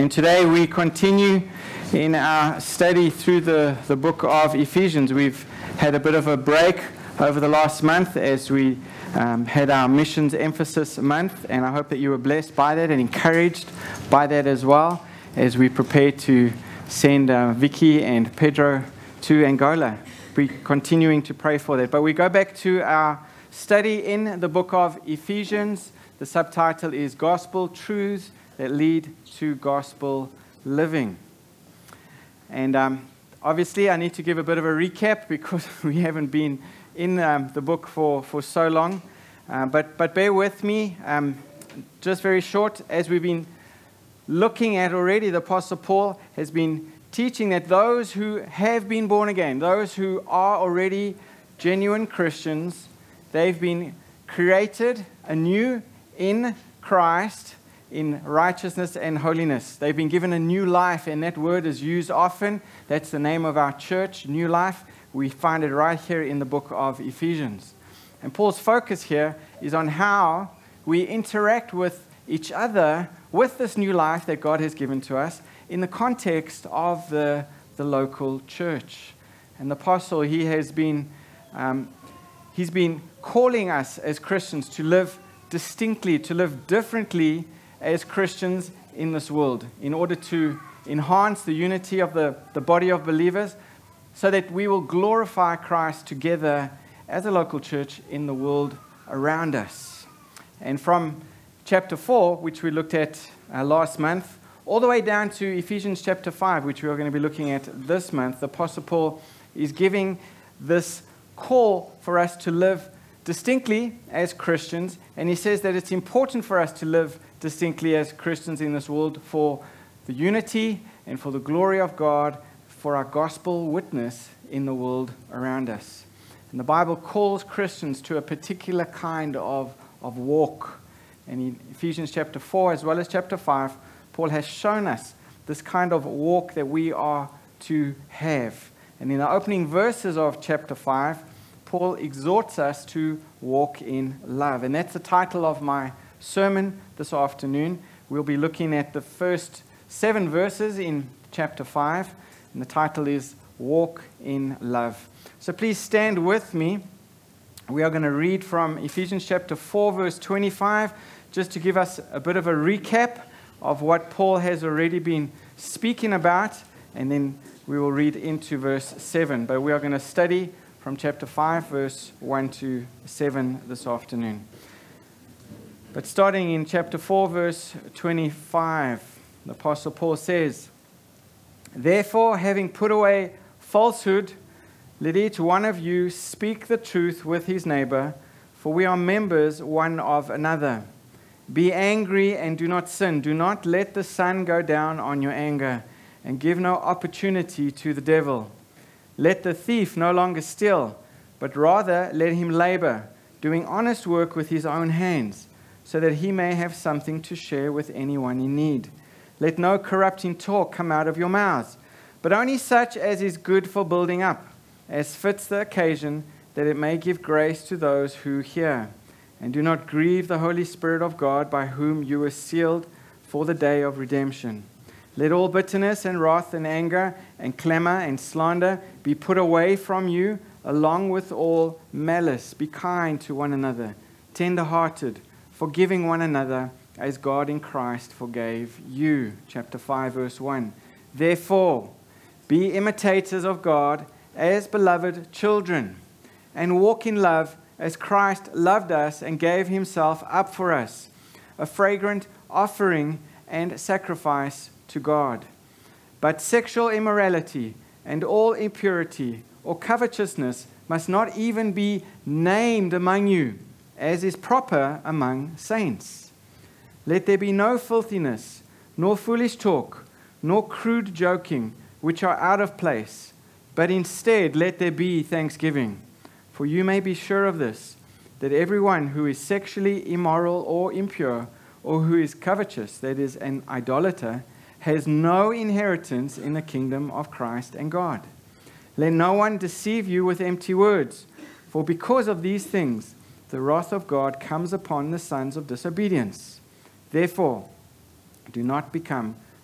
And today we continue in our study through the book of Ephesians. We've had a bit of a break over the last month as we had our missions emphasis month, and I hope that you were blessed by that and encouraged by that as well as we prepare to send Vicky and Pedro to Angola. We're continuing to pray for that. But we go back to our study in the book of Ephesians. The subtitle is Gospel Truths that Lead to Gospel Living. And obviously I need to give a bit of a recap because we haven't been in the book for so long. But bear with me, just very short, as we've been looking at already, the Apostle Paul has been teaching that those who have been born again, those who are already genuine Christians, they've been created anew in Christ, in righteousness and holiness. They've been given a new life, and that word is used often. That's the name of our church, New Life. We find it right here in the book of Ephesians. And Paul's focus here is on how we interact with each other with this new life that God has given to us in the context of the local church. And the apostle, he's been calling us as Christians to live distinctly, to live differently as Christians in this world, in order to enhance the unity of the body of believers, so that we will glorify Christ together as a local church in the world around us. And from chapter 4, which we looked at last month, all the way down to Ephesians chapter 5, which we are going to be looking at this month, the Apostle Paul is giving this call for us to live distinctly as Christians, and he says that it's important for us to live distinctly as Christians in this world for the unity and for the glory of God, for our gospel witness in the world around us. And the Bible calls Christians to a particular kind of walk. And in Ephesians chapter 4 as well as chapter 5, Paul has shown us this kind of walk that we are to have. And in the opening verses of chapter 5, Paul exhorts us to walk in love. And that's the title of my sermon this afternoon. We'll be looking at the first 7 verses in chapter 5, and the title is Walk in Love. So please stand with me. We are going to read from Ephesians chapter 4, verse 25, just to give us a bit of a recap of what Paul has already been speaking about, and then we will read into verse 7. But we are going to study from chapter 5, verse 1 to 7 this afternoon. But starting in chapter 4, verse 25, the Apostle Paul says, "Therefore, having put away falsehood, let each one of you speak the truth with his neighbor, for we are members one of another. Be angry and do not sin. Do not let the sun go down on your anger, and give no opportunity to the devil. Let the thief no longer steal, but rather let him labor, doing honest work with his own hands, so that he may have something to share with anyone in need. Let no corrupting talk come out of your mouths, but only such as is good for building up, as fits the occasion, that it may give grace to those who hear. And do not grieve the Holy Spirit of God, by whom you were sealed for the day of redemption. Let all bitterness and wrath and anger and clamor and slander be put away from you, along with all malice. Be kind to one another, tender-hearted, forgiving one another, as God in Christ forgave you." Chapter 5, verse 1. "Therefore, be imitators of God as beloved children, and walk in love as Christ loved us and gave himself up for us, a fragrant offering and sacrifice to God. But sexual immorality and all impurity or covetousness must not even be named among you, as is proper among saints. Let there be no filthiness, nor foolish talk, nor crude joking, which are out of place, but instead let there be thanksgiving. For you may be sure of this, that everyone who is sexually immoral or impure, or who is covetous, that is, an idolater, has no inheritance in the kingdom of Christ and God. Let no one deceive you with empty words, for because of these things the wrath of God comes upon the sons of disobedience. Therefore, do not become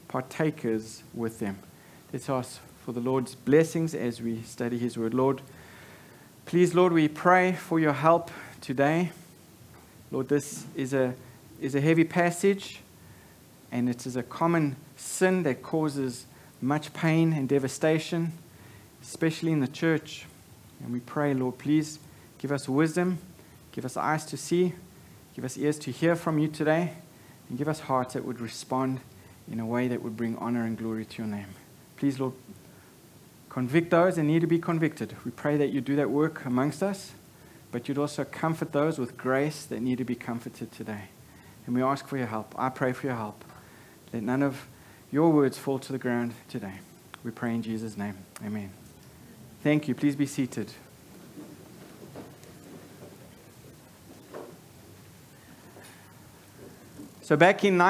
partakers with them. Let's ask for the Lord's blessings as we study His Word. Lord, please, Lord, we pray for your help today. Lord, this is a heavy passage, and it is a common sin that causes much pain and devastation, especially in the church. And we pray, Lord, please give us wisdom, give us eyes to see, give us ears to hear from you today, and give us hearts that would respond in a way that would bring honor and glory to your name. Please, Lord, convict those that need to be convicted. We pray that you do that work amongst us, but you'd also comfort those with grace that need to be comforted today. And we ask for your help. I pray for your help. Let none of your words fall to the ground today. We pray in Jesus' name. Amen. Thank you. Please be seated. So back in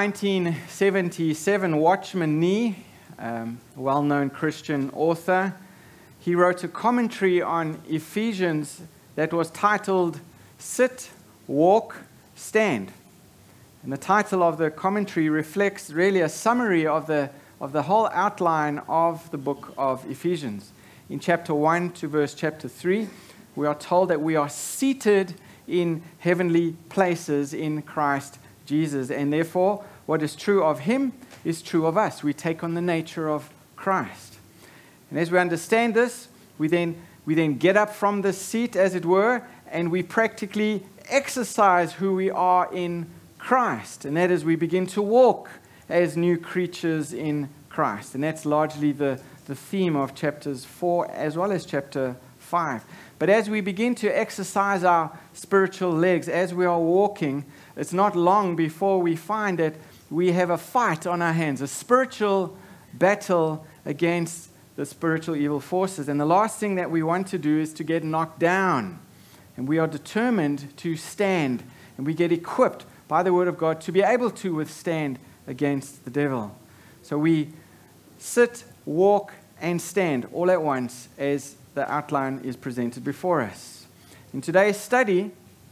1977, Watchman Nee, a well-known Christian author, he wrote a commentary on Ephesians that was titled, Sit, Walk, Stand. And the title of the commentary reflects really a summary of the whole outline of the book of Ephesians. In chapter 1 to verse chapter 3, we are told that we are seated in heavenly places in Christ Jesus. And therefore, what is true of Him is true of us. We take on the nature of Christ. And as we understand this, we then get up from the seat, as it were, and we practically exercise who we are in Christ. And that is, we begin to walk as new creatures in Christ. And that's largely the theme of chapters 4 as well as chapter 5. But as we begin to exercise our spiritual legs, as we are walking, it's not long before we find that we have a fight on our hands, a spiritual battle against the spiritual evil forces. And the last thing that we want to do is to get knocked down. And we are determined to stand, and we get equipped by the Word of God to be able to withstand against the devil. So we sit, walk, and stand all at once as the outline is presented before us. In today's study,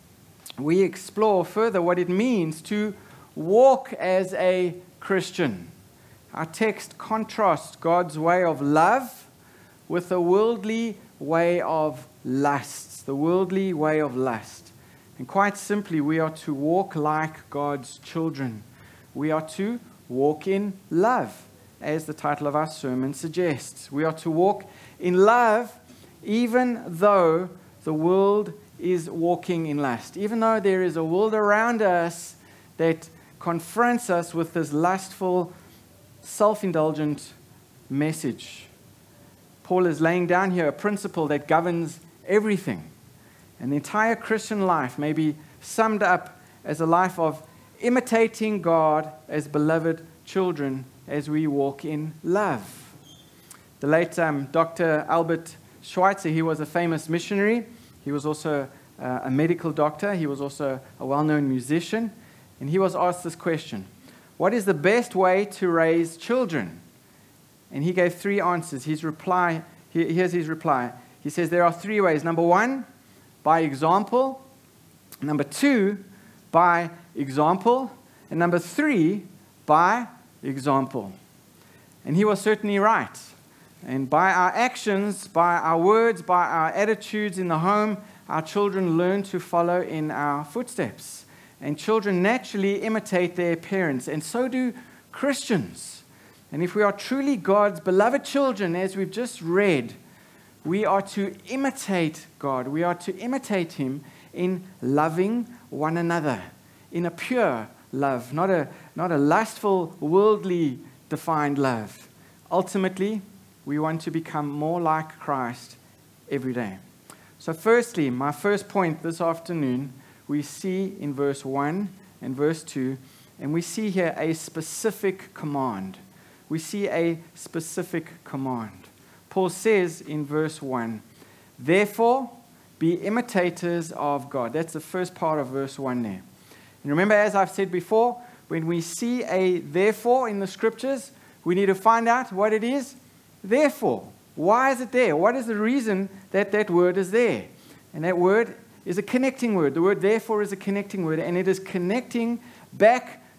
we explore further what it means to walk as a Christian. Our text contrasts God's way of love with the worldly way of lust. The worldly way of lust. And quite simply, we are to walk like God's children. We are to walk in love, as the title of our sermon suggests. We are to walk in love even though the world is walking in lust. Even though there is a world around us that confronts us with this lustful, self-indulgent message. Paul is laying down here a principle that governs everything. And the entire Christian life may be summed up as a life of imitating God as beloved children as we walk in love. The late Dr. Albert Schweitzer, he was a famous missionary. He was also a medical doctor. He was also a well-known musician. And he was asked this question: what is the best way to raise children? And he gave 3 answers. Here's his reply. He says there are 3 ways. Number 1, by example. Number 2, by example. And number 3, by example. And he was certainly right. And by our actions, by our words, by our attitudes in the home, our children learn to follow in our footsteps. And children naturally imitate their parents, and so do Christians. And if we are truly God's beloved children, as we've just read, we are to imitate God. We are to imitate Him in loving one another, in a pure love, not a lustful, worldly defined love. Ultimately, we want to become more like Christ every day. So firstly, my first point this afternoon, we see in verse 1 and verse 2, and we see here a specific command. We see a specific command. Paul says in verse 1, therefore, be imitators of God. That's the first part of verse 1 there. And remember, as I've said before, when we see a therefore in the scriptures, we need to find out what it is. Therefore, why is it there? What is the reason that that word is there? And that word is a connecting word. The word therefore is a connecting word, and it is connecting back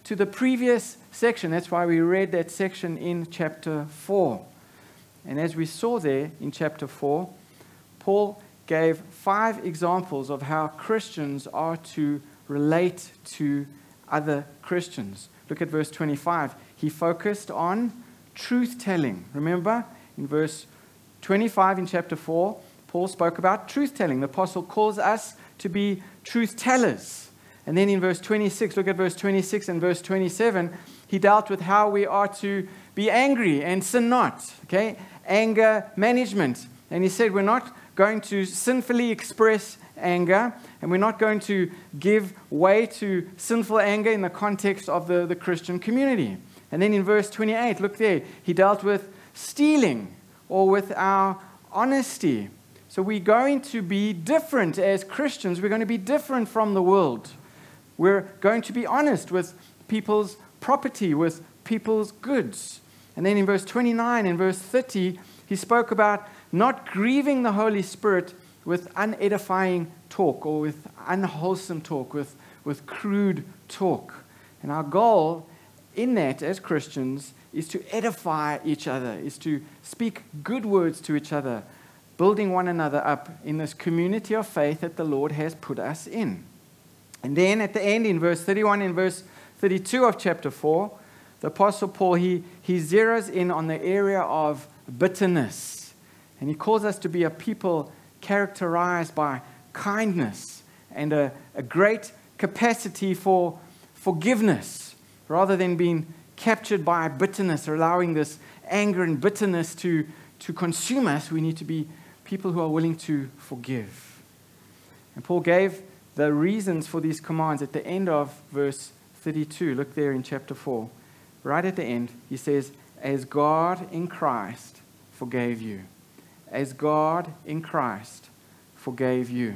to the previous section. That's why we read that section in chapter 4. And as we saw there in chapter 4, Paul gave 5 examples of how Christians are to relate to other Christians. Look at verse 25. He focused on truth-telling. Remember, in verse 25 in chapter 4, Paul spoke about truth-telling. The apostle calls us to be truth-tellers. And then in verse 26, look at verse 26 and verse 27, he dealt with how we are to be angry and sin not. Okay? Anger management. And he said we're not going to sinfully express anger, and we're not going to give way to sinful anger in the context of the Christian community. And then in verse 28, look there, he dealt with stealing or with our honesty. So we're going to be different as Christians. We're going to be different from the world. We're going to be honest with people's property, with people's goods. And then in verse 29 and verse 30, he spoke about not grieving the Holy Spirit with unedifying talk or with unwholesome talk, with crude talk. And our goal in that as Christians is to edify each other, is to speak good words to each other, building one another up in this community of faith that the Lord has put us in. And then at the end, in verse 31 and verse 32 of chapter 4, the Apostle Paul, he zeroes in on the area of bitterness. And he calls us to be a people characterized by kindness and a great capacity for forgiveness, rather than being captured by bitterness or allowing this anger and bitterness to consume us. We need to be people who are willing to forgive. And Paul gave the reasons for these commands at the end of verse 32. Look there in chapter 4. Right at the end, he says, as God in Christ forgave you. As God in Christ forgave you.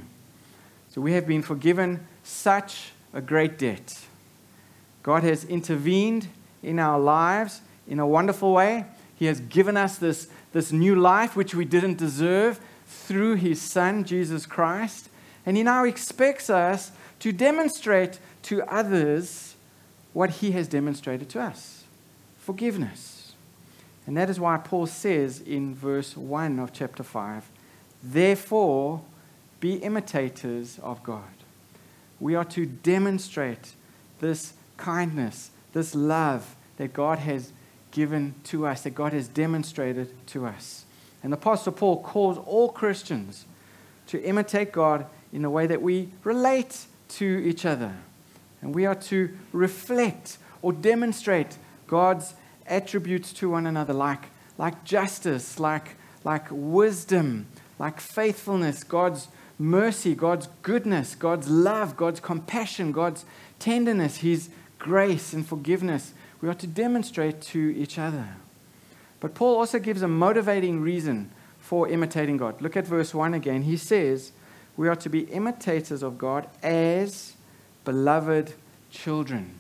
So we have been forgiven such a great debt. God has intervened in our lives in a wonderful way. He has given us this new life which we didn't deserve through His Son, Jesus Christ. And He now expects us to demonstrate to others what He has demonstrated to us. Forgiveness. And that is why Paul says in verse 1 of chapter 5, therefore, be imitators of God. We are to demonstrate this kindness, this love that God has given to us, that God has demonstrated to us. And the Apostle Paul calls all Christians to imitate God in the way that we relate to each other. And we are to reflect or demonstrate God's attributes to one another, like justice, like wisdom, like faithfulness, God's mercy, God's goodness, God's love, God's compassion, God's tenderness, His grace and forgiveness. We are to demonstrate to each other. But Paul also gives a motivating reason for imitating God. Look at verse 1 again. He says, we are to be imitators of God as beloved children.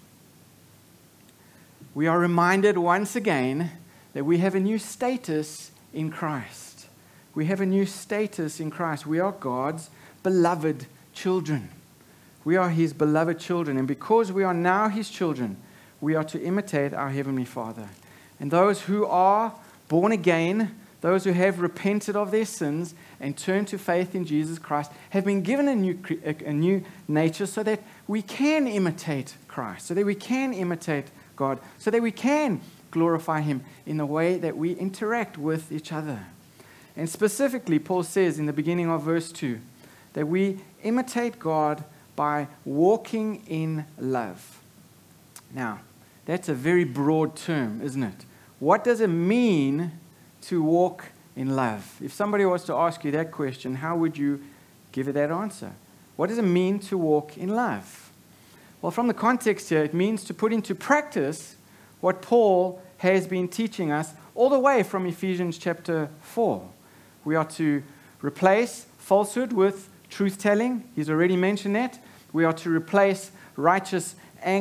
We are reminded once again that we have a new status in Christ. We have a new status in Christ. We are God's beloved children. We are His beloved children. And because we are now His children, we are to imitate our Heavenly Father. And those who are born again, those who have repented of their sins and turned to faith in Jesus Christ, have been given a new nature so that we can imitate Christ, so that we can imitate God, so that we can glorify Him in the way that we interact with each other. And specifically, Paul says in the beginning of verse 2 that we imitate God by walking in love. Now, that's a very broad term, isn't it? What does it mean to walk in love? If somebody was to ask you that question, how would you give it that answer? What does it mean to walk in love? Well, from the context here, it means to put into practice what Paul has been teaching us all the way from Ephesians chapter 4. We are to replace falsehood with truth-telling. He's already mentioned that. We are to replace unrighteous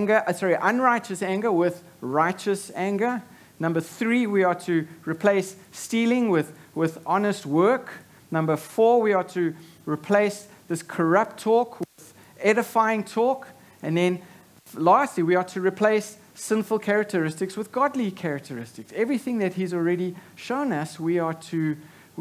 anger with righteous anger. Number 3, we are to replace stealing with honest work. Number 4, we are to replace this corrupt talk with edifying talk. And then Lastly, we are to replace sinful characteristics with godly characteristics. Everything that he's already shown us, we are to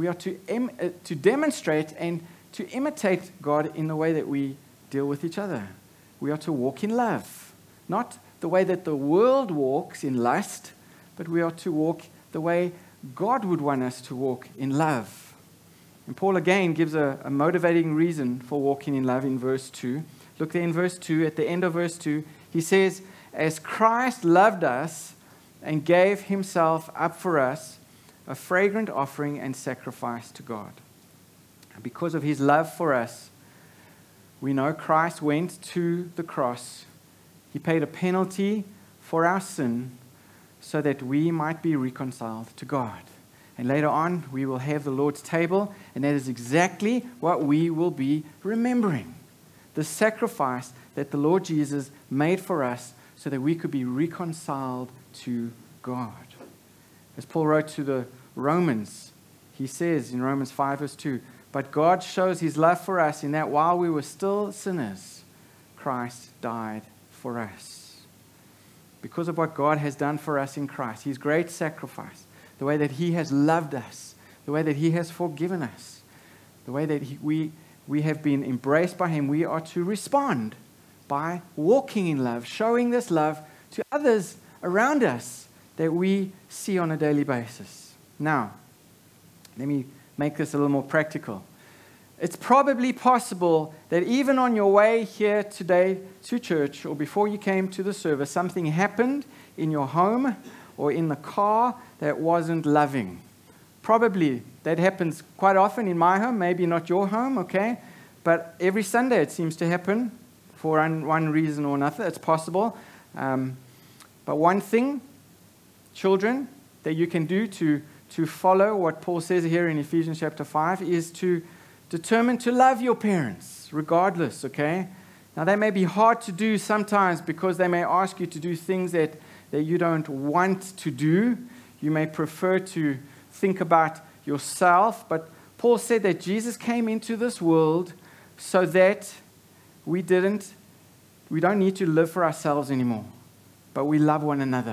demonstrate and to imitate God in the way that we deal with each other. We are to walk in love, not the way that the world walks in lust, but we are to walk the way God would want us to walk in love. And Paul again gives a motivating reason for walking in love in verse 2. Look there in verse 2, at the end of verse 2, he says, "As Christ loved us and gave himself up for us, a fragrant offering and sacrifice to God." Because of his love for us, we know Christ went to the cross. He paid a penalty for our sin so that we might be reconciled to God. And later on, we will have the Lord's table, and that is exactly what we will be remembering. The sacrifice that the Lord Jesus made for us so that we could be reconciled to God. As Paul wrote to the Romans, he says in Romans 5 verse 2, "But God shows his love for us in that while we were still sinners, Christ died for us." Because of what God has done for us in Christ, his great sacrifice, the way that he has loved us, the way that he has forgiven us, the way that we have been embraced by him, we are to respond by walking in love, showing this love to others around us that we see on a daily basis. Now, let me make this a little more practical. It's probably possible that even on your way here today to church or before you came to the service, something happened in your home or in the car that wasn't loving. Probably that happens quite often in my home, maybe not your home, okay? But every Sunday it seems to happen for one reason or another. It's possible. But one thing, children, that you can do to follow what Paul says here in Ephesians chapter 5 is to determine to love your parents, regardless, okay? Now, that may be hard to do sometimes because they may ask you to do things that you don't want to do. You may prefer to think about yourself, but Paul said that Jesus came into this world so that we don't need to live for ourselves anymore, but we love one another.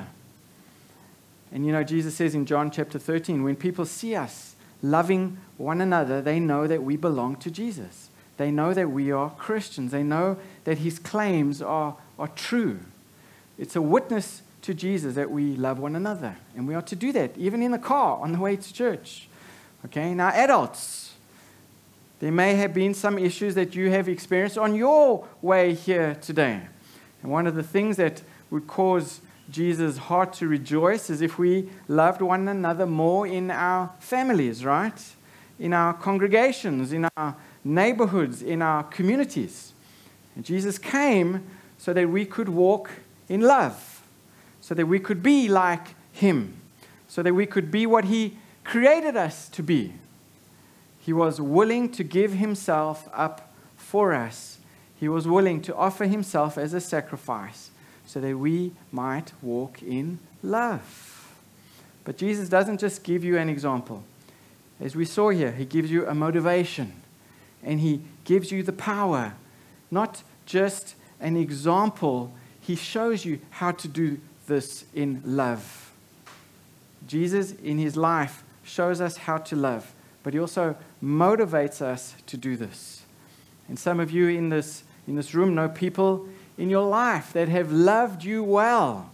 And you know, Jesus says in John chapter 13, when people see us loving one another, they know that we belong to Jesus. They know that we are Christians. They know that his claims are true. It's a witness to Jesus that we love one another. And we are to do that, even in the car on the way to church. Okay, now adults, there may have been some issues that you have experienced on your way here today. And one of the things that would cause Jesus' heart to rejoice is if we loved one another more in our families, right? In our congregations, in our neighborhoods, in our communities. And Jesus came so that we could walk in love, so that we could be like him, so that we could be what he created us to be. He was willing to give himself up for us. He was willing to offer himself as a sacrifice so that we might walk in love. But Jesus doesn't just give you an example. As we saw here, he gives you a motivation and he gives you the power. Not just an example, he shows you how to do this in love. Jesus, in his life, shows us how to love, but he also motivates us to do this. And some of you in this room know people in your life that have loved you well,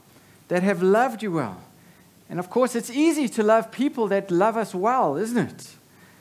And of course, it's easy to love people that love us well, isn't it?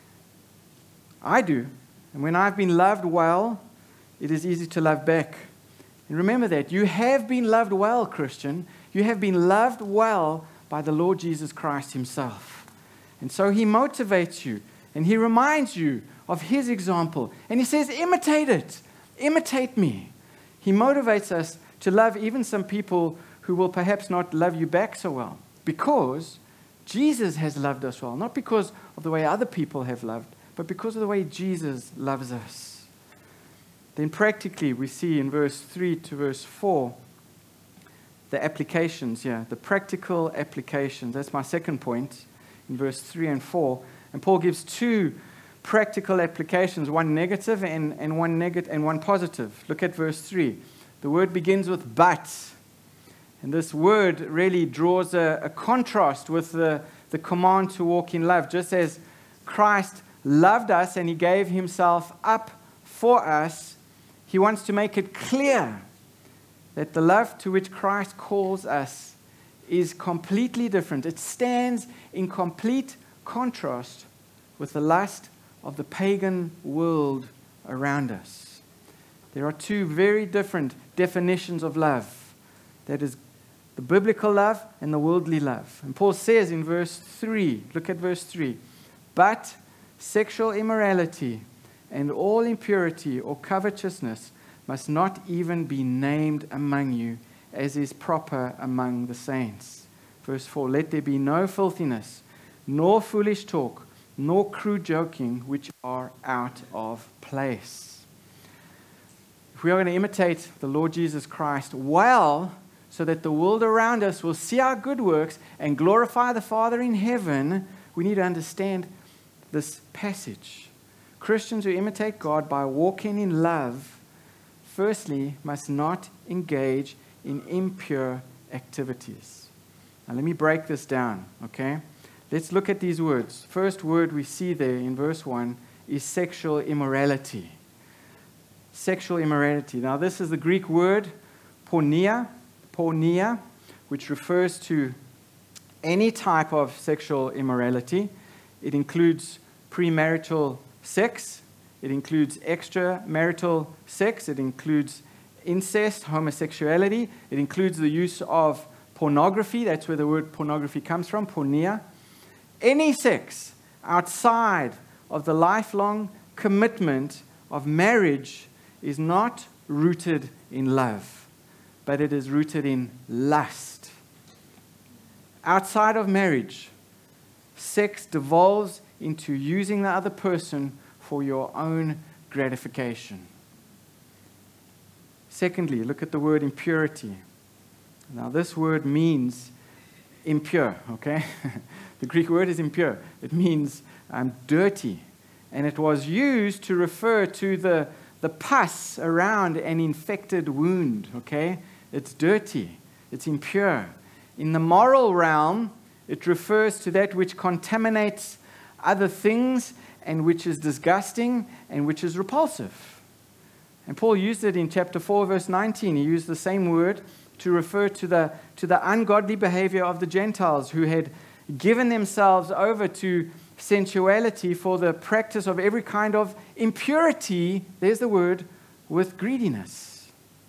I do. And when I've been loved well, it is easy to love back. And remember that. You have been loved well, Christian. You have been loved well by the Lord Jesus Christ himself. And so he motivates you, and he reminds you of his example. And he says, imitate it. Imitate me. He motivates us to love even some people who will perhaps not love you back so well, because Jesus has loved us well, not because of the way other people have loved, but because of the way Jesus loves us. Then practically we see in verse 3 to verse 4 the applications here, the practical applications. That's my second point in verse 3 and 4. And Paul gives two practical applications, one negative and one positive. Look at verse 3. The word begins with but. And this word really draws a contrast with the command to walk in love. Just as Christ loved us and he gave himself up for us, he wants to make it clear that the love to which Christ calls us is completely different. It stands in complete contrast with the lust of the pagan world around us. There are two very different definitions of love. That is the biblical love and the worldly love. And Paul says in verse 3, look at verse 3, but sexual immorality and all impurity or covetousness must not even be named among you, as is proper among the saints. Verse 4, let there be no filthiness, nor foolish talk, nor crude joking, which are out of place. If we are going to imitate the Lord Jesus Christ well, so that the world around us will see our good works and glorify the Father in heaven, we need to understand this passage. Christians who imitate God by walking in love, firstly, must not engage in impure activities. Now, let me break this down, okay? Let's look at these words. First word we see there in verse 1 is sexual immorality. Sexual immorality. Now, this is the Greek word porneia, which refers to any type of sexual immorality. It includes premarital sex. It includes extramarital sex. It includes incest, homosexuality. It includes the use of pornography. That's where the word pornography comes from, porneia. Any sex outside of the lifelong commitment of marriage is not rooted in love, but it is rooted in lust. Outside of marriage, sex devolves into using the other person for your own gratification. Secondly, look at the word impurity. Now, this word means impure, okay? The Greek word is impure. It means dirty. And it was used to refer to the pus around an infected wound, okay? It's dirty. It's impure. In the moral realm, it refers to that which contaminates other things and which is disgusting and which is repulsive. And Paul used it in chapter 4, verse 19. He used the same word to refer to the ungodly behavior of the Gentiles who had given themselves over to sensuality for the practice of every kind of impurity, there's the word, with greediness.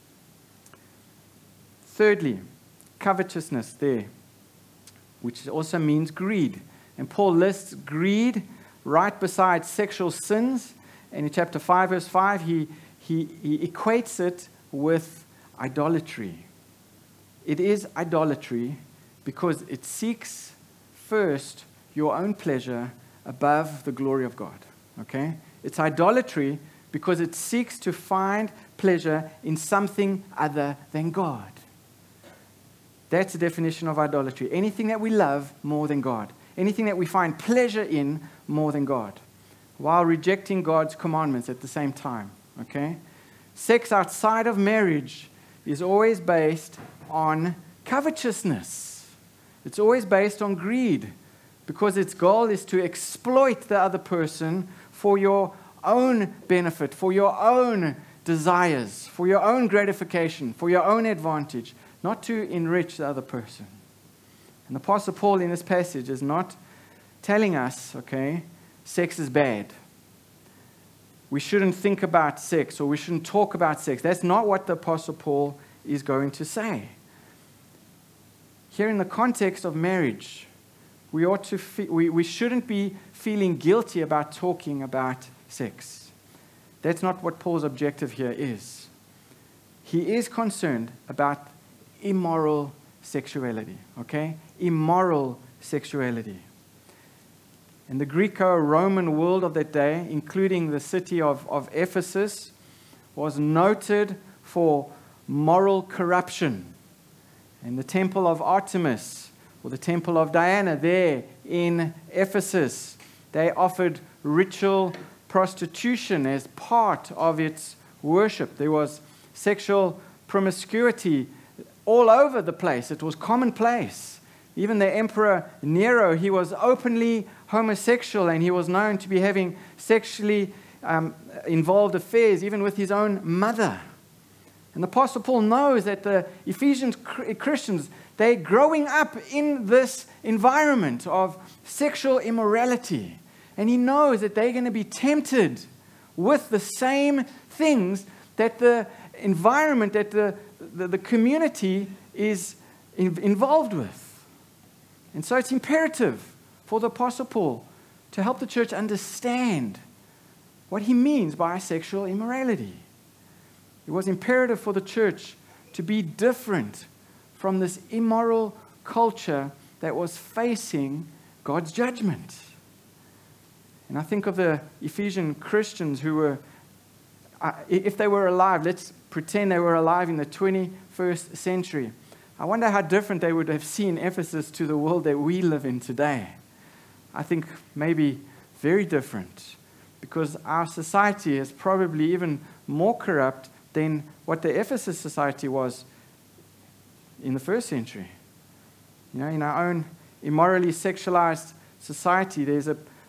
Thirdly, covetousness there, which also means greed. And Paul lists greed right beside sexual sins. And in chapter 5, verse 5, he equates it with idolatry. It is idolatry because it seeks first your own pleasure above the glory of God. Okay? It's idolatry because it seeks to find pleasure in something other than God. That's the definition of idolatry. Anything that we love more than God. Anything that we find pleasure in more than God. While rejecting God's commandments at the same time. Okay? Sex outside of marriage is always based on covetousness. It's always based on greed. Because its goal is to exploit the other person for your own benefit, for your own desires, for your own gratification, for your own advantage, not to enrich the other person. And the Apostle Paul in this passage is not telling us, okay, sex is bad. We shouldn't think about sex or we shouldn't talk about sex. That's not what the Apostle Paul is going to say. Here in the context of marriage, we shouldn't be feeling guilty about talking about sex. That's not what Paul's objective here is. He is concerned about immoral sexuality, okay? Immoral sexuality. In the Greco-Roman world of that day, including the city of Ephesus, was noted for moral corruption. And the temple of Artemis, or the temple of Diana there in Ephesus, they offered ritual prostitution as part of its worship. There was sexual promiscuity all over the place. It was commonplace. Even the Emperor Nero, he was openly homosexual, and he was known to be having sexually involved affairs, even with his own mother. And the Apostle Paul knows that the Ephesian Christians, they're growing up in this environment of sexual immorality. And he knows that they're going to be tempted with the same things that the environment, that the community is involved with. And so it's imperative for the Apostle Paul to help the church understand what he means by sexual immorality. It was imperative for the church to be different from this immoral culture that was facing God's judgment. And I think of the Ephesian Christians who were, if they were alive, let's pretend they were alive in the 21st century. I wonder how different they would have seen Ephesus to the world that we live in today. I think maybe very different, because our society is probably even more corrupt than what the Ephesus society was in the first century. In our own immorally sexualized society, there's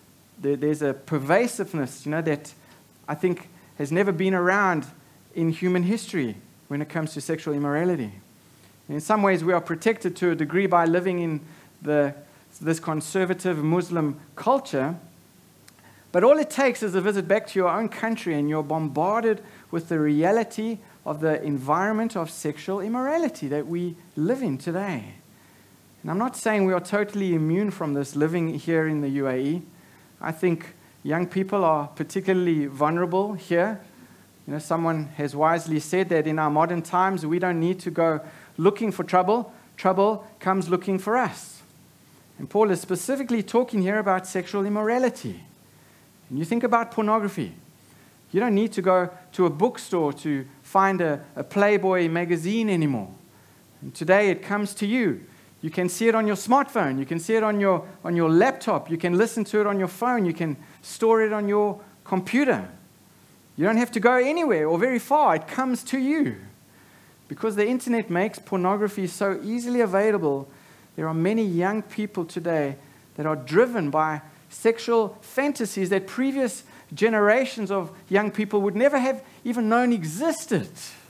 a pervasiveness, that I think has never been around in human history when it comes to sexual immorality. And in some ways, we are protected to a degree by living in this conservative Muslim culture. But all it takes is a visit back to your own country, and you're bombarded with the reality of the environment of sexual immorality that we live in today. And I'm not saying we are totally immune from this living here in the UAE. I think young people are particularly vulnerable here. Someone has wisely said that in our modern times, we don't need to go looking for trouble. Trouble comes looking for us. And Paul is specifically talking here about sexual immorality. And you think about pornography. You don't need to go to a bookstore to find a Playboy magazine anymore. And today it comes to you. You can see it on your smartphone. You can see it on your laptop. You can listen to it on your phone. You can store it on your computer. You don't have to go anywhere or very far. It comes to you. Because the internet makes pornography so easily available, there are many young people today that are driven by sexual fantasies that previous generations of young people would never have even known existed.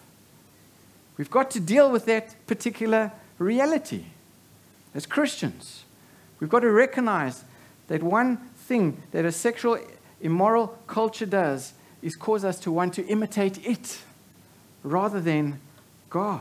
We've got to deal with that particular reality. As Christians, we've got to recognize that one thing that a sexual immoral culture does is cause us to want to imitate it rather than God.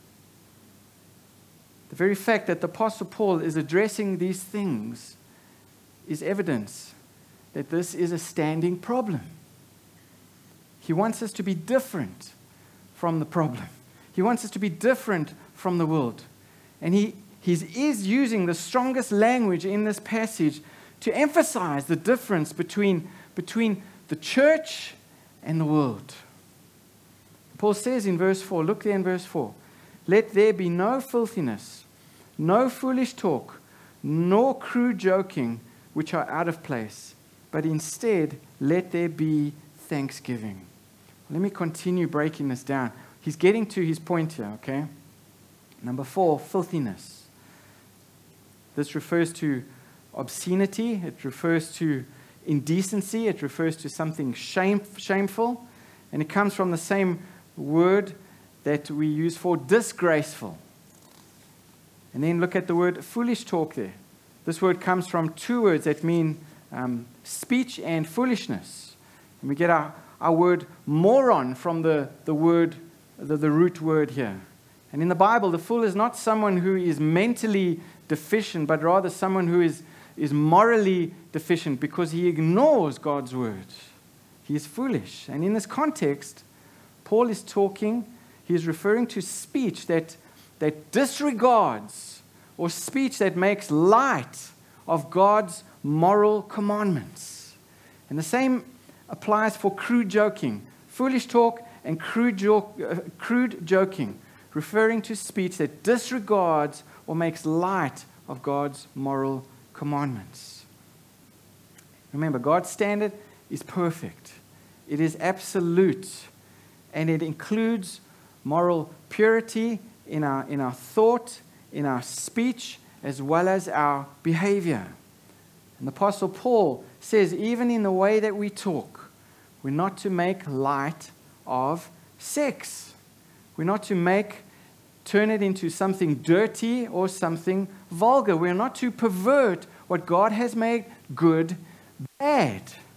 The very fact that the Apostle Paul is addressing these things is evidence that this is a standing problem. He wants us to be different from the problem. He wants us to be different from the world. And he is using the strongest language in this passage to emphasize the difference between the church and the world. Paul says in verse 4, look there in verse 4, "Let there be no filthiness, no foolish talk, nor crude joking, which are out of place, but instead let there be thanksgiving." Let me continue breaking this down. He's getting to his point here, okay? Number 4, filthiness. This refers to obscenity. It refers to indecency. It refers to something shameful. And it comes from the same word that we use for disgraceful. And then look at the word foolish talk there. This word comes from two words that mean speech and foolishness. And we get our word moron from the root word here. And in the Bible, the fool is not someone who is mentally deficient, but rather someone who is morally deficient because he ignores God's word. He is foolish. And in this context, Paul is he's referring to speech that disregards or speech that makes light of God's moral commandments. And the same applies for crude joking. Foolish talk and crude joking, referring to speech that disregards or makes light of God's moral commandments. Remember, God's standard is perfect. It is absolute, and it includes moral purity in our thought, in our speech, as well as our behavior. And the Apostle Paul says, even in the way that we talk, we're not to make light of sex. We're not to turn it into something dirty or something vulgar. We're not to pervert what God has made good bad.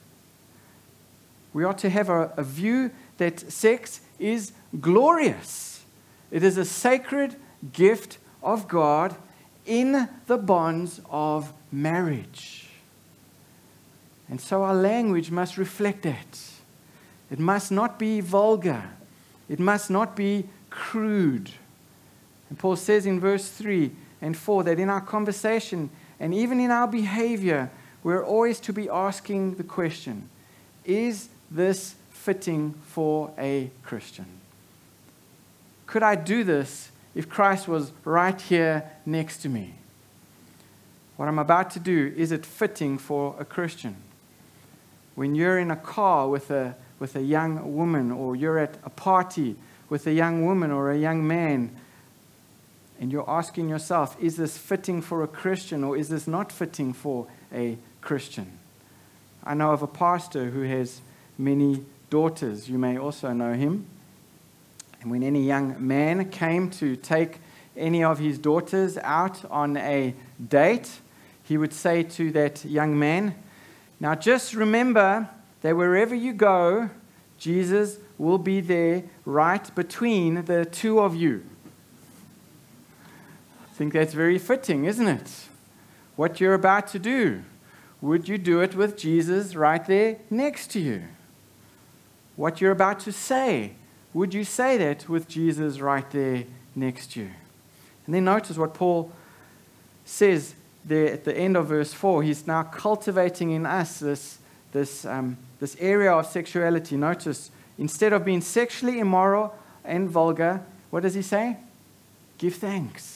We ought to have a view that sex is glorious. It is a sacred gift of God in the bonds of marriage. And so our language must reflect that. It must not be vulgar. It must not be crude. And Paul says in verse 3 and 4 that in our conversation and even in our behavior, we're always to be asking the question, is this fitting for a Christian? Could I do this if Christ was right here next to me? What I'm about to do, is it fitting for a Christian? When you're in a car with a young woman, or you're at a party with a young woman or a young man, and you're asking yourself, is this fitting for a Christian or is this not fitting for a Christian? I know of a pastor who has many daughters. You may also know him. And when any young man came to take any of his daughters out on a date, he would say to that young man, now just remember that wherever you go, Jesus will be there right between the two of you. I think that's very fitting, isn't it? What you're about to do, would you do it with Jesus right there next to you? What you're about to say, would you say that with Jesus right there next to you? And then notice what Paul says there at the end of verse 4. He's now cultivating in us this area of sexuality. Notice, instead of being sexually immoral and vulgar, what does he say? Give thanks.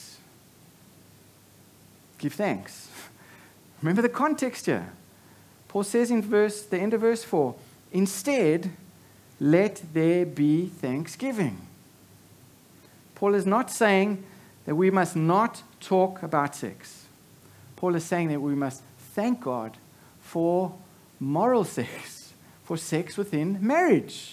Give thanks. Remember the context here. Paul says in the end of verse 4, instead, let there be thanksgiving. Paul is not saying that we must not talk about sex. Paul is saying that we must thank God for moral sex, for sex within marriage.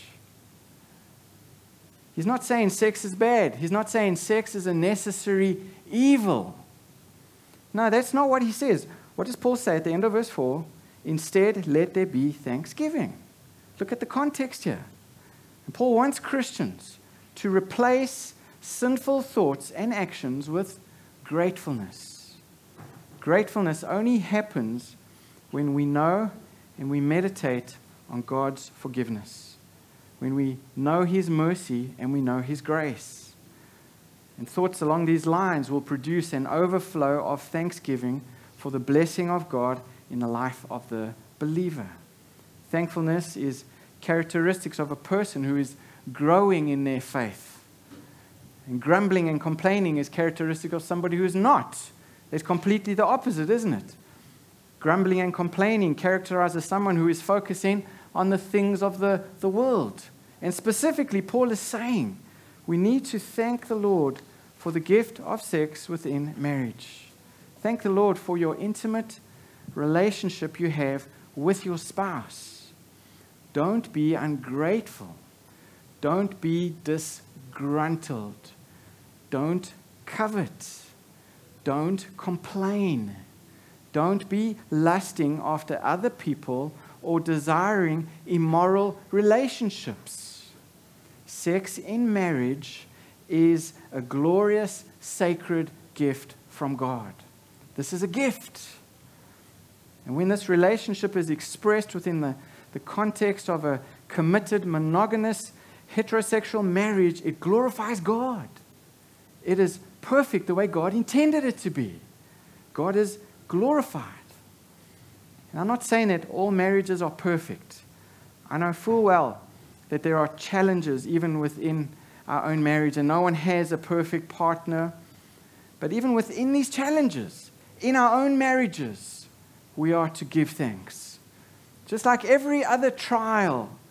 He's not saying sex is bad. He's not saying sex is a necessary evil. No, that's not what he says. What does Paul say at the end of verse 4? Instead, let there be thanksgiving. Look at the context here. And Paul wants Christians to replace sinful thoughts and actions with gratefulness. Gratefulness only happens when we know and we meditate on God's forgiveness, when we know His mercy and we know His grace. And thoughts along these lines will produce an overflow of thanksgiving for the blessing of God in the life of the believer. Thankfulness is characteristics of a person who is growing in their faith. And grumbling and complaining is characteristic of somebody who is not. It's completely the opposite, isn't it? Grumbling and complaining characterizes someone who is focusing on the things of the world. And specifically, Paul is saying, we need to thank the Lord for the gift of sex within marriage. Thank the Lord for your intimate relationship you have with your spouse. Don't be ungrateful. Don't be disgruntled. Don't covet. Don't complain. Don't be lusting after other people or desiring immoral relationships. Sex in marriage is a glorious, sacred gift from God. This is a gift. And when this relationship is expressed within the context of a committed, monogamous, heterosexual marriage, it glorifies God. It is perfect the way God intended it to be. God is glorified. And I'm not saying that all marriages are perfect. I know full well that there are challenges even within our own marriage, and no one has a perfect partner. But even within these challenges, in our own marriages, we are to give thanks. Just like every other trial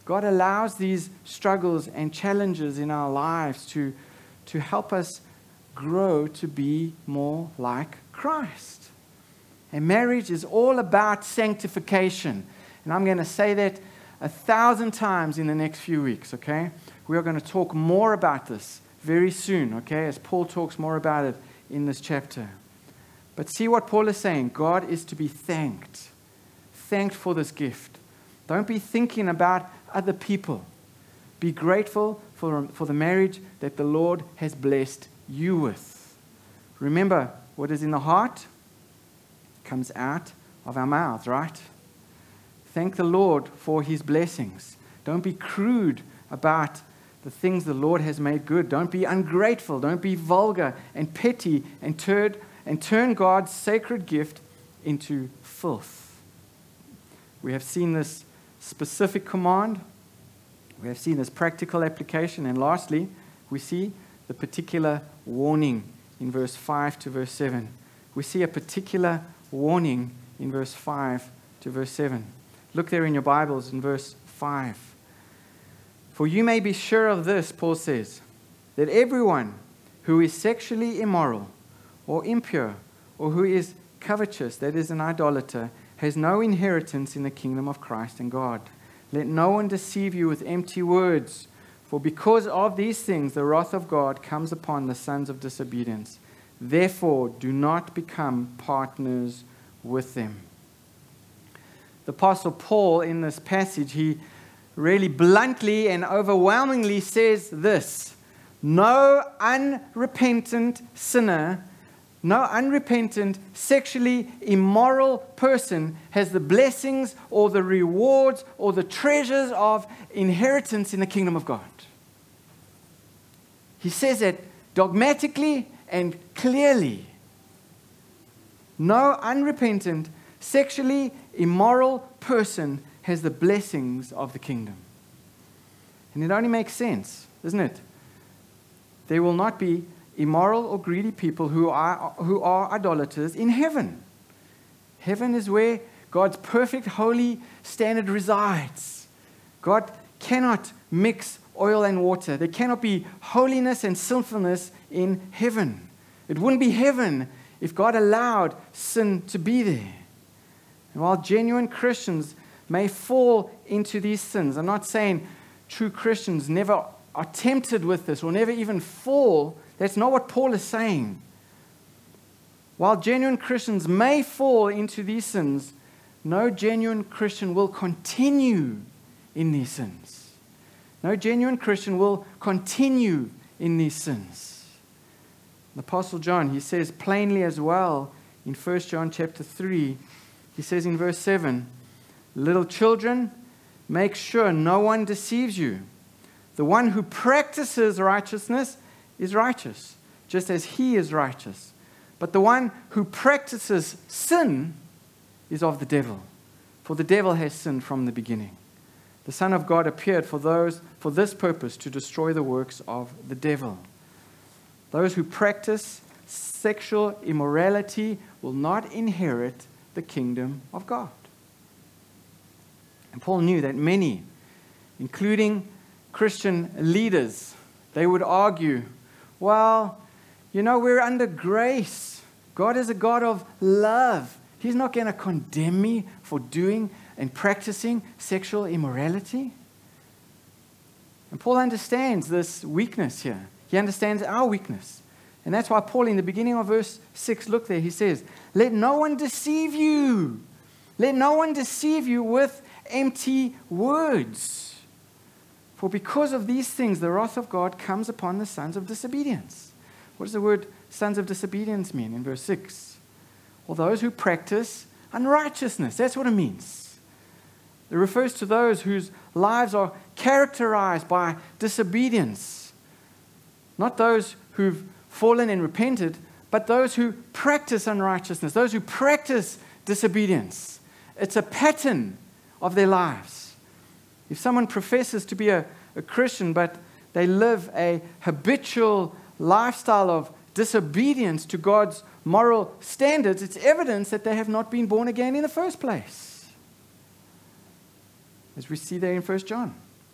God allows these struggles and challenges in our lives to help us grow to be more like Christ. And marriage is all about sanctification. And I'm going to say that 1,000 times in the next few weeks, okay? We are going to talk more about this very soon, okay, as Paul talks more about it in this chapter. But see what Paul is saying. God is to be thanked. Thanked for this gift. Don't be thinking about other people. Be grateful for the marriage that the Lord has blessed you with. Remember, what is in the heart comes out of our mouths, right? Thank the Lord for His blessings. Don't be crude about the things the Lord has made good. Don't be ungrateful. Don't be vulgar and petty and turn God's sacred gift into filth. We have seen this specific command. We have seen this practical application. And lastly, we see the particular warning in verse 5 to verse 7. We see a particular warning in verse 5 to verse 7. Look there in your Bibles in verse 5. For you may be sure of this, Paul says, that everyone who is sexually immoral or impure or who is covetous, that is an idolater, has no inheritance in the kingdom of Christ and God. Let no one deceive you with empty words, for because of these things the wrath of God comes upon the sons of disobedience. Therefore, do not become partners with them. The Apostle Paul, in this passage, he really bluntly and overwhelmingly says this: no unrepentant sinner, no unrepentant, sexually immoral person has the blessings or the rewards or the treasures of inheritance in the kingdom of God. He says it dogmatically and clearly. No unrepentant, sexually immoral person has the blessings of the kingdom. And it only makes sense, doesn't it? There will not be immoral or greedy people who are idolaters in heaven. Heaven is where God's perfect holy standard resides. God cannot mix oil and water. There cannot be holiness and sinfulness in heaven. It wouldn't be heaven if God allowed sin to be there. And while genuine Christians may fall into these sins, I'm not saying true Christians never are tempted with this or never even fall. That's not what Paul is saying. While genuine Christians may fall into these sins, no genuine Christian will continue in these sins. No genuine Christian will continue in these sins. The Apostle John, he says plainly as well in 1 John chapter 3, he says in verse 7, little children, make sure no one deceives you. The one who practices righteousness is righteous, just as he is righteous. But the one who practices sin is of the devil, for the devil has sinned from the beginning. The Son of God appeared for this purpose, to destroy the works of the devil. Those who practice sexual immorality will not inherit the kingdom of God. And Paul knew that many, including Christian leaders, they would argue, well, we're under grace. God is a God of love. He's not going to condemn me for doing and practicing sexual immorality. And Paul understands this weakness here. He understands our weakness. And that's why Paul, in the beginning of verse 6, look there, he says, let no one deceive you. Let no one deceive you with empty words. For because of these things, the wrath of God comes upon the sons of disobedience. What does the word sons of disobedience mean in verse 6? Well, those who practice unrighteousness. That's what it means. It refers to those whose lives are characterized by disobedience. Not those who've fallen and repented, but those who practice unrighteousness, those who practice disobedience. It's a pattern of their lives. If someone professes to be a Christian, but they live a habitual lifestyle of disobedience to God's moral standards, it's evidence that they have not been born again in the first place. As we see there in 1 John.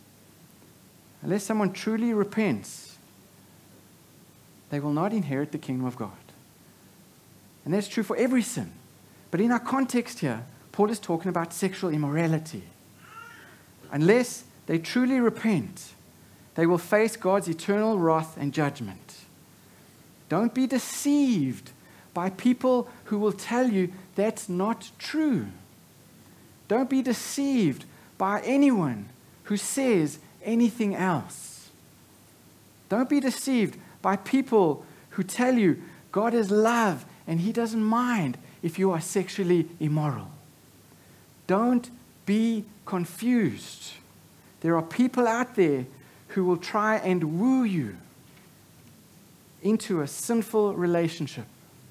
unless someone truly repents, they will not inherit the kingdom of God. And that's true for every sin. But in our context here, Paul is talking about sexual immorality. Unless they truly repent, they will face God's eternal wrath and judgment. Don't be deceived by people who will tell you that's not true. Don't be deceived by anyone who says anything else. Don't be deceived by people who tell you God is love and He doesn't mind if you are sexually immoral. Don't be confused. There are people out there who will try and woo you into a sinful relationship.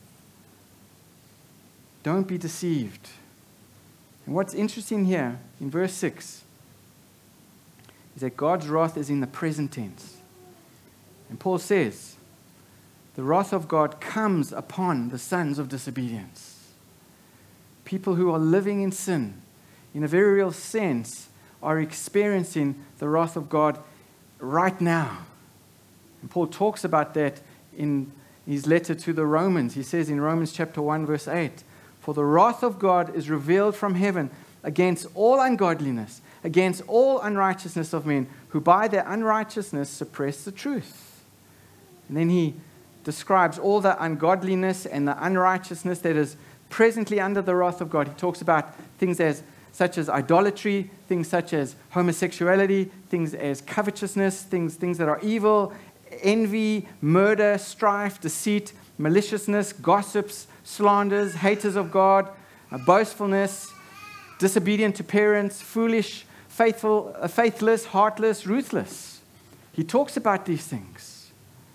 Don't be deceived. And what's interesting here in verse 6 is that God's wrath is in the present tense. And Paul says, the wrath of God comes upon the sons of disobedience. People who are living in sin, in a very real sense, are experiencing the wrath of God right now. And Paul talks about that in his letter to the Romans. He says in Romans chapter 1, verse 8, "For the wrath of God is revealed from heaven against all ungodliness, against all unrighteousness of men, who by their unrighteousness suppress the truth." And then he describes all the ungodliness and the unrighteousness that is presently under the wrath of God. He talks about things such as idolatry, things such as homosexuality, things as covetousness, things that are evil, envy, murder, strife, deceit, maliciousness, gossips, slanders, haters of God, boastfulness, disobedient to parents, foolish, faithless, heartless, ruthless. He talks about these things.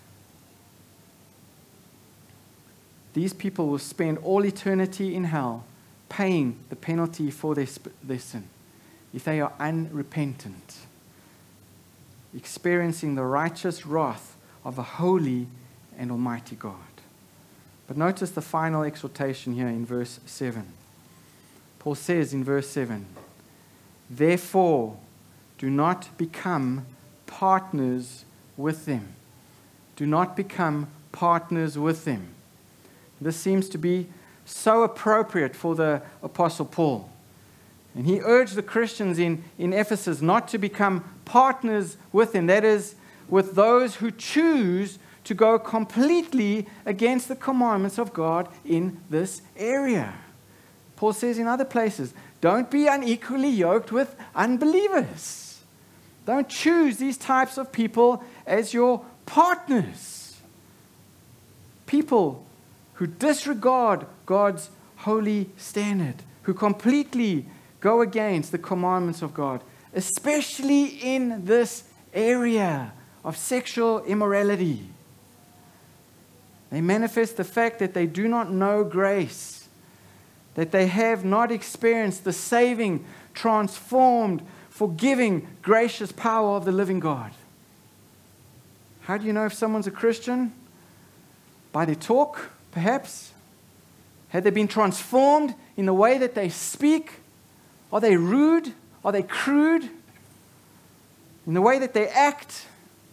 These people will spend all eternity in hell paying the penalty for their sin if they are unrepentant, experiencing the righteous wrath of a holy and almighty God. But notice the final exhortation here in verse 7. Paul says in verse 7, "Therefore, do not become partners with them." Do not become partners with them. This seems to be so appropriate for the Apostle Paul. And he urged the Christians in Ephesus not to become partners with him, that is, with those who choose to go completely against the commandments of God in this area. Paul says in other places, don't be unequally yoked with unbelievers. Don't choose these types of people as your partners. People who disregard God's holy standard, who completely go against the commandments of God, especially in this area of sexual immorality. They manifest the fact that they do not know grace, that they have not experienced the saving, transformed, forgiving, gracious power of the living God. How do you know if someone's a Christian? By their talk, perhaps. Have they been transformed in the way that they speak? Are they rude? Are they crude? In the way that they act?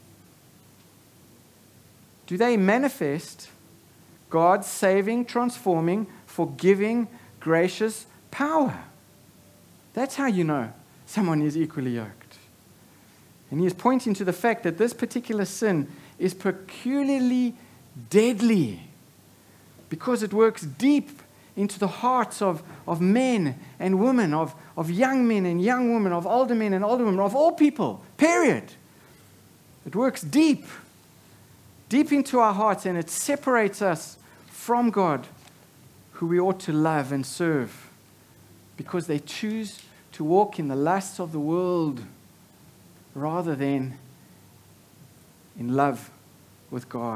Do they manifest God's saving, transforming, forgiving, gracious power? That's how you know someone is equally yoked. And he is pointing to the fact that this particular sin is peculiarly deadly because it works deep into the hearts of men and women, of young men and young women, of older men and older women, of all people, period. It works deep into our hearts, and it separates us from God, who we ought to love and serve, because they choose to walk in the lusts of the world rather than in love with God.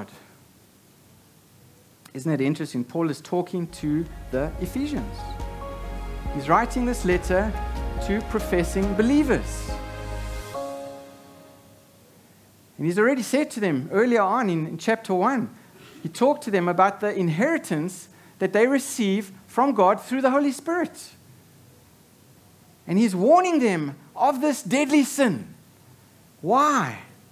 Isn't it interesting? Paul is talking to the Ephesians. He's writing this letter to professing believers. And he's already said to them earlier on in chapter 1, he talked to them about the inheritance that they receive from God through the Holy Spirit. And he's warning them of this deadly sin. Why?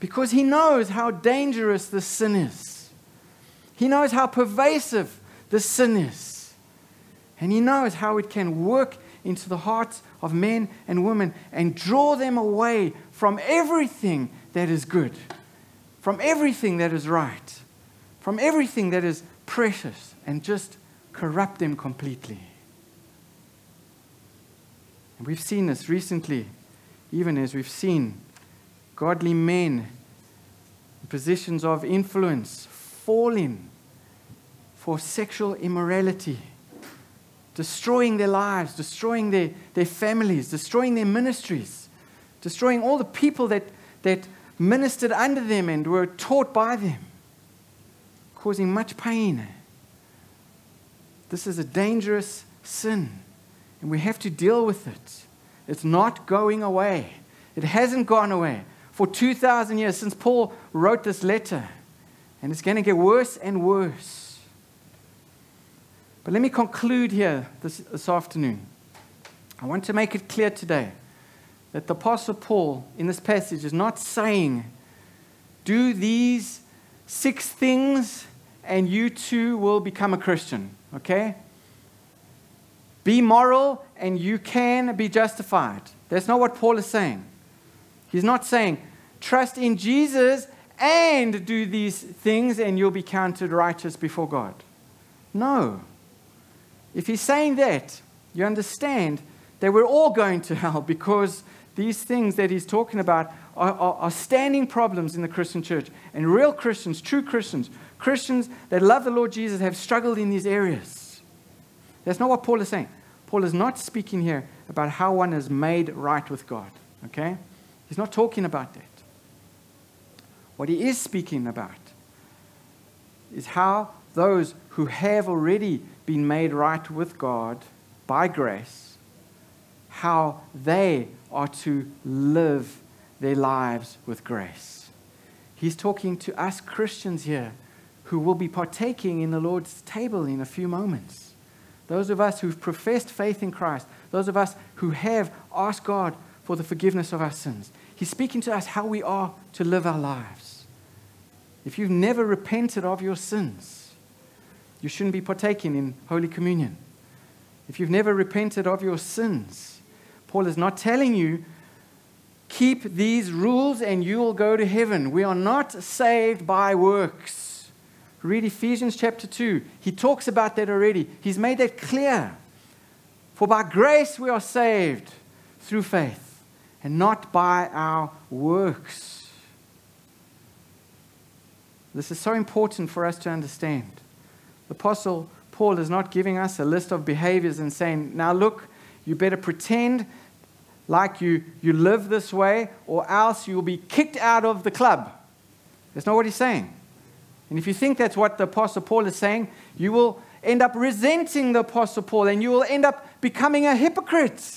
because he knows how dangerous this sin is. He knows how pervasive this sin is. And he knows how it can work into the hearts of men and women and draw them away from everything that is good, from everything that is right, from everything that is precious, and just corrupt them completely. And we've seen this recently, even as we've seen godly men in positions of influence falling for sexual immorality, destroying their lives, destroying their families, destroying their ministries, destroying all the people that ministered under them and were taught by them, causing much pain. This is a dangerous sin, and we have to deal with it. It's not going away. It hasn't gone away for 2,000 years since Paul wrote this letter, and it's going to get worse and worse. But let me conclude here this afternoon. I want to make it clear today that the Apostle Paul in this passage is not saying, do these 6 things and you too will become a Christian, okay? Be moral and you can be justified. That's not what Paul is saying. He's not saying, trust in Jesus and do these things and you'll be counted righteous before God. No. If he's saying that, you understand that we're all going to hell because these things that he's talking about are standing problems in the Christian church. And real Christians, true Christians, Christians that love the Lord Jesus have struggled in these areas. That's not what Paul is saying. Paul is not speaking here about how one is made right with God. Okay? He's not talking about that. What he is speaking about is how those who have already been made right with God by grace, how they are to live their lives with grace. He's talking to us Christians here who will be partaking in the Lord's table in a few moments. Those of us who've professed faith in Christ, those of us who have asked God for the forgiveness of our sins. He's speaking to us how we are to live our lives. If you've never repented of your sins, you shouldn't be partaking in Holy Communion. If you've never repented of your sins, Paul is not telling you, keep these rules and you will go to heaven. We are not saved by works. Read Ephesians chapter 2. He talks about that already. He's made that clear. For by grace we are saved through faith and not by our works. This is so important for us to understand. The Apostle Paul is not giving us a list of behaviors and saying, now look, you better pretend like you live this way or else you will be kicked out of the club. That's not what he's saying. And if you think that's what the Apostle Paul is saying, you will end up resenting the Apostle Paul and you will end up becoming a hypocrite,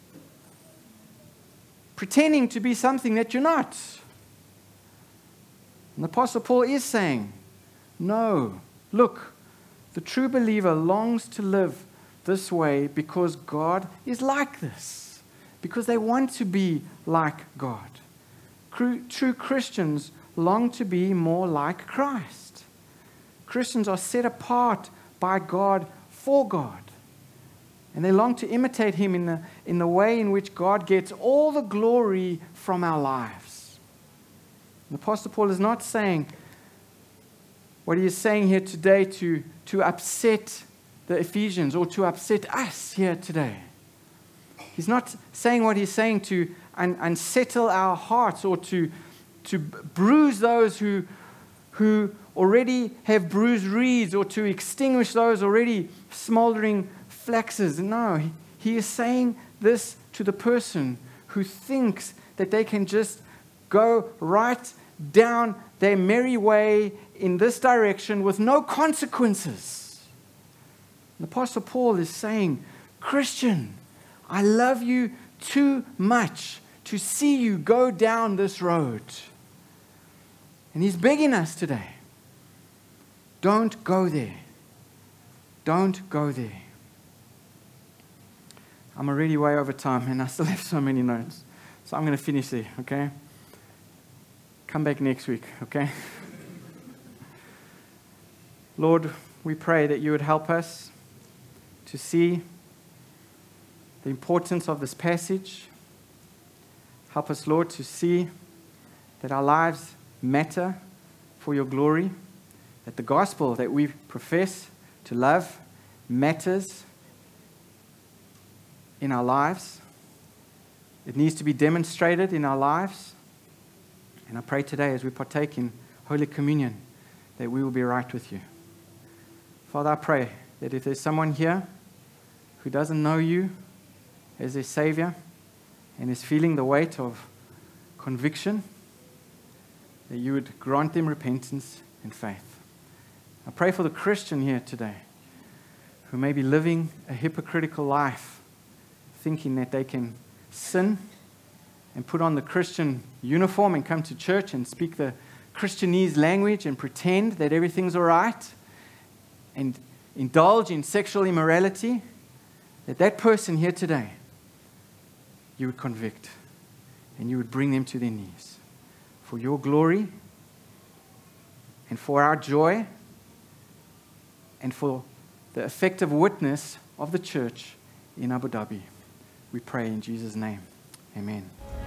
pretending to be something that you're not. And the Apostle Paul is saying, no, look, the true believer longs to live this way because God is like this, because they want to be like God. True Christians long to be more like Christ. Christians are set apart by God for God, and they long to imitate Him in the way in which God gets all the glory from our lives. The Apostle Paul is not saying what he is saying here today to upset the Ephesians or to upset us here today. He's not saying what he's saying to unsettle our hearts or to bruise those who already have bruised reeds or to extinguish those already smoldering flaxes. No, he is saying this to the person who thinks that they can just go right down their merry way in this direction with no consequences. The Apostle Paul is saying, Christian, I love you too much to see you go down this road. And he's begging us today, don't go there. Don't go there. I'm already way over time and I still have so many notes. So I'm going to finish there, okay? A come back next week, okay? Lord, we pray that you would help us to see the importance of this passage. Help us, Lord, to see that our lives matter for your glory, that the gospel that we profess to love matters in our lives. It needs to be demonstrated in our lives. And I pray today as we partake in Holy Communion that we will be right with you. Father, I pray that if there's someone here who doesn't know you as their Savior and is feeling the weight of conviction, that you would grant them repentance and faith. I pray for the Christian here today who may be living a hypocritical life, thinking that they can sin and put on the Christian uniform and come to church and speak the Christianese language and pretend that everything's all right and indulge in sexual immorality, that person here today, you would convict and you would bring them to their knees for your glory and for our joy and for the effective witness of the church in Abu Dhabi. We pray in Jesus' name. Amen.